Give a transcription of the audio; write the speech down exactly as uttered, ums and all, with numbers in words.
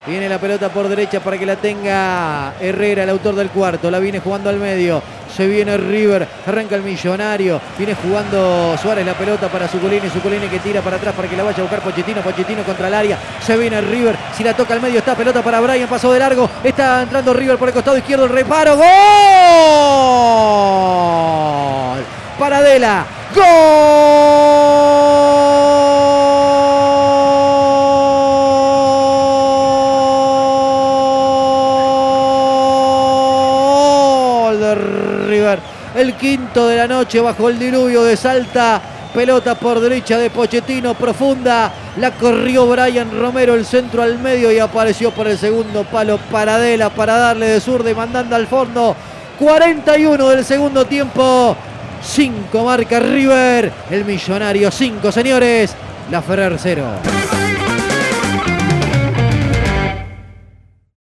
Viene la pelota por derecha para que la tenga Herrera, el autor del cuarto. La viene jugando al medio. Se viene River. Arranca el Millonario. Viene jugando Suárez la pelota para Zuculini. Zuculini que tira para atrás para que la vaya a buscar Pochettino. Pochettino contra el área. Se viene River. Si la toca al medio está pelota para Brian. Pasó de largo. Está entrando River por el costado izquierdo. El reparo. ¡Gol! Paradela. ¡Gol! River, el quinto de la noche bajo el diluvio de Salta. Pelota por derecha de Pochettino, profunda. La corrió Brian Romero, el centro al medio y apareció por el segundo palo Paradela para darle de zurda y mandando al fondo. cuarenta y uno del segundo tiempo. cinco marca River. El Millonario cinco, señores. La Ferrer cero.